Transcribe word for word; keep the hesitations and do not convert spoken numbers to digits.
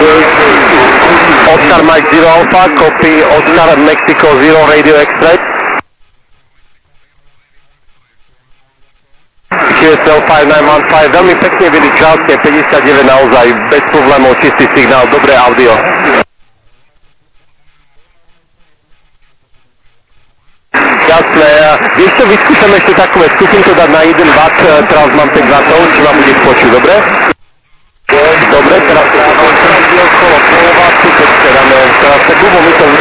Oscar Mike Zero Alpha, copy Oscar Mexico Zero Radio Express. Q S L päť nine one five, veľmi pekne byli krátke, päťdesiatdeväť naozaj, bez problémov, čistý signál, dobré audio. Jasné, vieš čo, vyskúšam ešte takú vec, skúsim to dať na jeden watt, teraz mám päť wattov, či ma budeš počuť, dobre? Dobre, teraz dávam okolo pol wattu, teď dáme, teraz sa gubo mi to